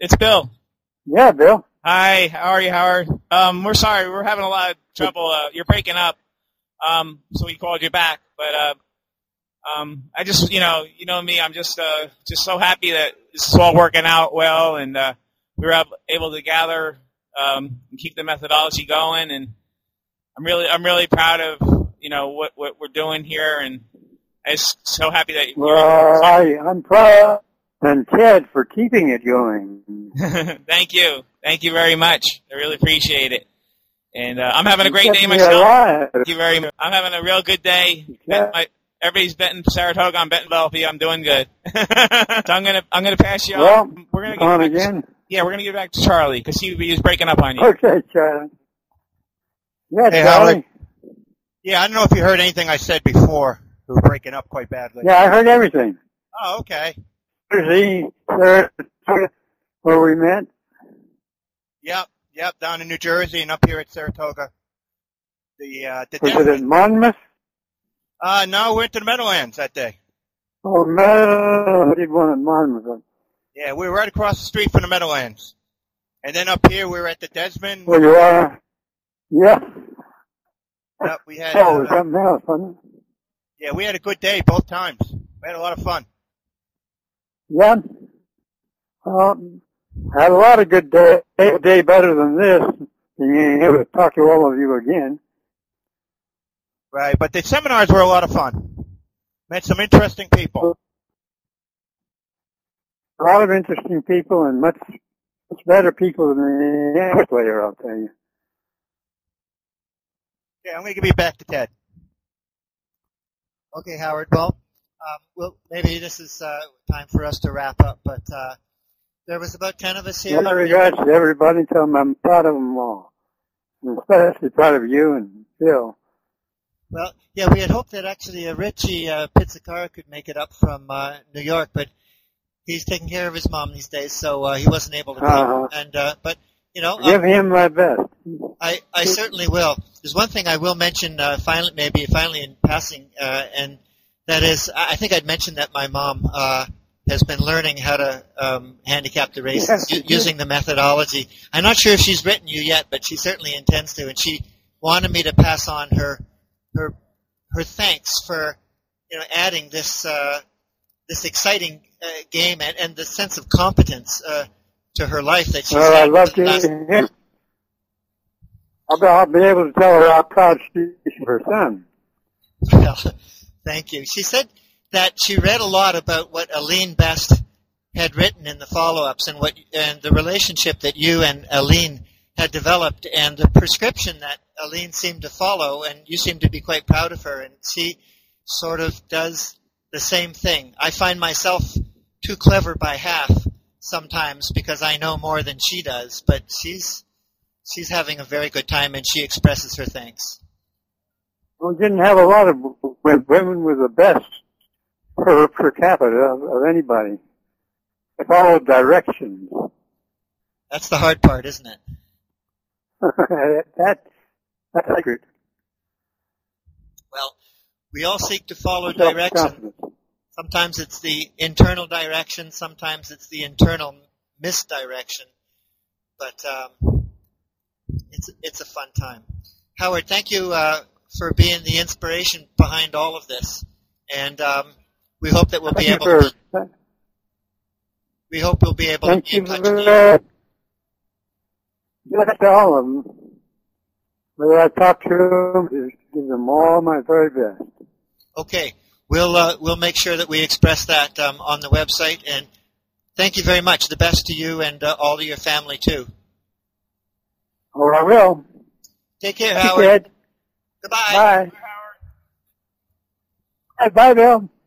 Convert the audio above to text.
It's Bill. Yeah, Bill. Hi, how are you, Howard? We're sorry, we're having a lot of trouble. You're breaking up, so we called you back. But I just, you know me. I'm just so happy that this is all working out well, and we were able to gather and keep the methodology going. And I'm really proud of what we're doing here, and I'm so happy that. Well, I'm proud and Ted for keeping it going. Thank you very much. I really appreciate it. And I'm having a great day myself. Thank you very much. I'm having a real good day. Yeah. Everybody's betting Saratoga. I'm betting Philadelphia. I'm doing good. So I'm gonna pass you well, on. We're gonna get on again. Yeah, we're gonna get back to Charlie because he was breaking up on you. Okay, Charlie. Yeah, hey, Charlie. Howard. Yeah, I don't know if you heard anything I said before. We were breaking up quite badly. Yeah, I heard everything. Oh, okay. Where we met? Yep, down in New Jersey and up here at Saratoga. Was it at Monmouth? No, we went to the Meadowlands that day. Oh, no, I did one at Monmouth. Yeah, we were right across the street from the Meadowlands. And then up here we were at the Desmond. Well, you are? Yeah. Yep, we had. Oh, it was something else, wasn't it? Yeah, we had a good day both times. We had a lot of fun. Yeah. Had a lot of good day. A day better than this. Being able to talk to all of you again. Right, but the seminars were a lot of fun. Met some interesting people. A lot of interesting people and much better people than the English player, I'll tell you. Yeah, I'm going to give you back to Ted. Okay, Howard. Well, maybe this is time for us to wrap up, but there was about 10 of us here. Well, regards to everybody, tell them I'm proud of them all. And especially proud of you and Phil. Well, yeah, we had hoped that actually Richie Pizzicara could make it up from New York, but he's taking care of his mom these days, so he wasn't able to come. And but give him my best. I certainly will. There's one thing I will mention finally in passing, and that is I think I'd mentioned that my mom has been learning how to handicap the races using the methodology. I'm not sure if she's written you yet, but she certainly intends to, and she wanted me to pass on her thanks for adding this exciting game and the sense of competence to her life that she's had. I'd love to hear. I'll be able to tell her how proud she is of her son. Well, thank you. She said that she read a lot about what Aline Best had written in the follow-ups and the relationship that you and Aline had developed and the prescription that Aline seemed to follow, and you seem to be quite proud of her, and she sort of does the same thing. I find myself too clever by half sometimes because I know more than she does, but she's having a very good time and she expresses her thanks. We didn't have a lot of women with the best per capita of anybody. They followed directions. That's the hard part, isn't it? That's secret. Well, we all seek to follow direction. Sometimes it's the internal direction, sometimes it's the internal misdirection. But it's a fun time. Howard, thank you for being the inspiration behind all of this. And we hope that we'll be able to be in touch again. Just to all of them. Whether I talk to them, give them all my very best. Okay. We'll make sure that we express that on the website. And thank you very much. The best to you and all of your family, too. Oh, I will. Take care, Howard. Ed. Goodbye. Bye. Bye, Bill.